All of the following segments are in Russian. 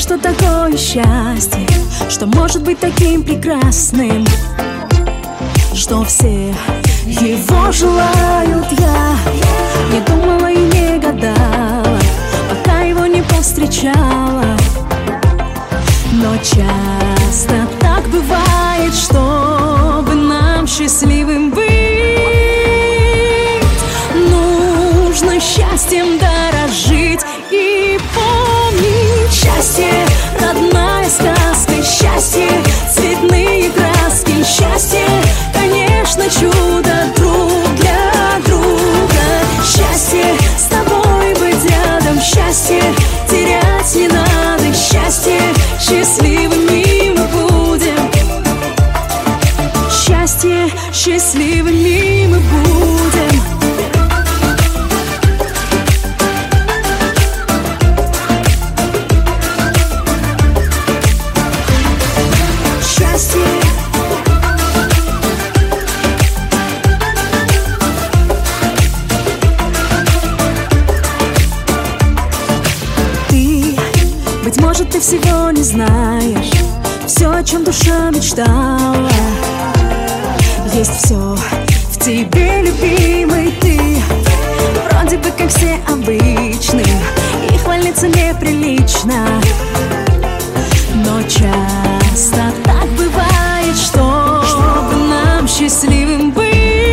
что такое счастье, что может быть таким прекрасным, что все его желают. Я не думала и не гадала, пока его не повстречала. Но часто так бывает, чтобы нам счастливым быть, нужно счастьем дорожить и помнить. Счастье, родная сказка, счастье, цветные краски, счастье, конечно, чудо друг для друга. Счастье, с тобой быть рядом, счастье, терять не надо, счастье, счастливыми мы будем. Счастье, счастливыми мы будем. Быть может, ты всего не знаешь, все, о чем душа мечтала. Есть все в тебе, любимый, ты вроде бы как все обычные, и хвалиться неприлично. Но часто так бывает, чтобы нам счастливым быть,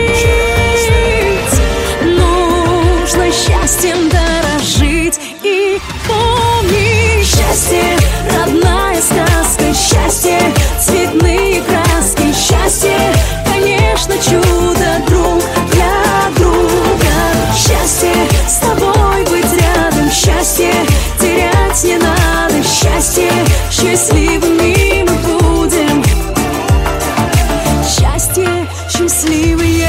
нужно счастьем дорожить и помнить. Счастье, родная сказка, счастье, цветные краски, счастье, конечно, чудо друг для друга. Счастье, с тобой быть рядом, счастье, терять не надо, счастье, счастливыми мы будем. Счастье, счастливые.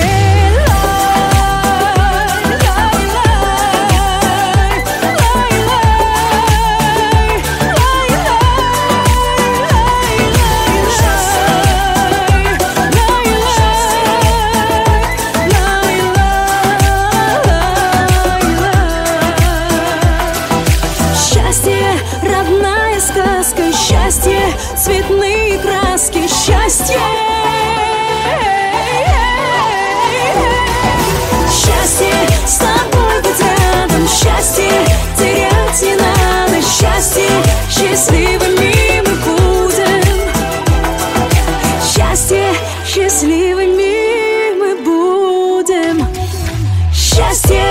Родная сказка, счастье, цветные краски, счастье. Счастье, с тобой быть рядом, счастье, терять не надо, счастье, счастливыми мы будем. Счастье, счастливыми мы будем. Счастье.